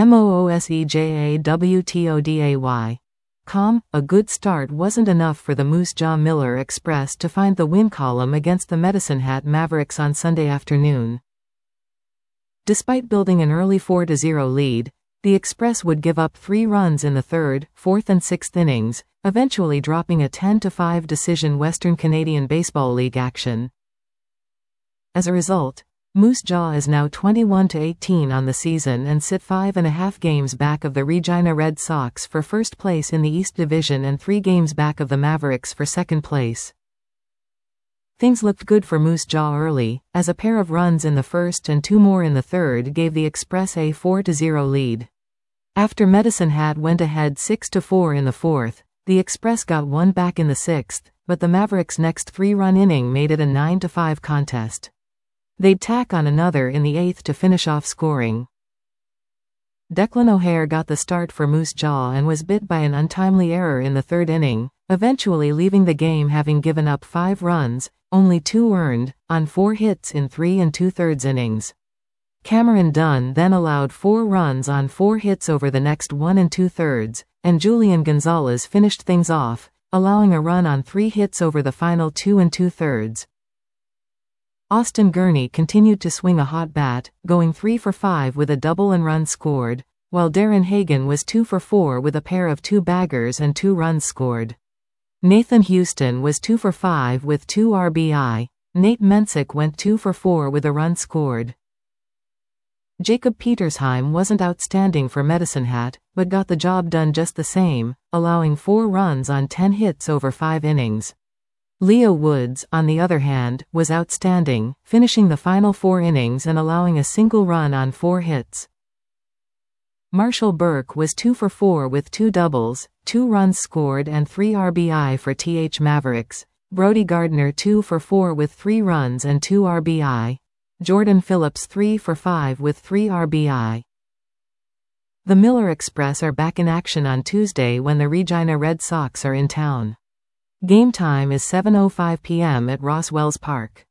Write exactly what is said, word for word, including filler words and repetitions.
M O O S E J A W T O D A Y. Com, a good start wasn't enough for the Moose Jaw Miller Express to find the win column against the Medicine Hat Mavericks on Sunday afternoon. Despite building an early four to zero lead, the Express would give up three runs in the third, fourth and sixth innings, eventually dropping a ten to five decision Western Canadian Baseball League action. As a result, Moose Jaw is now twenty-one to eighteen on the season and sit five and a half games back of the Regina Red Sox for first place in the East Division and three games back of the Mavericks for second place. Things looked good for Moose Jaw early, as a pair of runs in the first and two more in the third gave the Express a four to zero lead. After Medicine Hat went ahead six to four in the fourth, the Express got one back in the sixth, but the Mavericks' next three-run inning made it a nine to five contest. They'd tack on another in the eighth to finish off scoring. Declan O'Hare got the start for Moose Jaw and was bit by an untimely error in the third inning, eventually leaving the game having given up five runs, only two earned, on four hits in three and two-thirds innings. Cameron Dunn then allowed four runs on four hits over the next one and two-thirds, and Julian Gonzalez finished things off, allowing a run on three hits over the final two and two-thirds. Austin Gurney continued to swing a hot bat, going three for five with a double and run scored, while Darren Hagen was two for four with a pair of two-baggers and two runs scored. Nathan Houston was two for five with two R B I. Nate Mensick went two for four with a run scored. Jacob Petersheim wasn't outstanding for Medicine Hat, but got the job done just the same, allowing four runs on ten hits over five innings. Leo Woods, on the other hand, was outstanding, finishing the final four innings and allowing a single run on four hits. Marshall Burke was two for four with two doubles, two runs scored and three R B I for T H Mavericks. Brody Gardner two for four with three runs and two R B I. Jordan Phillips three for five with three R B I. The Miller Express are back in action on Tuesday when the Regina Red Sox are in town. Game time is seven oh five p m at Ross Wells Park.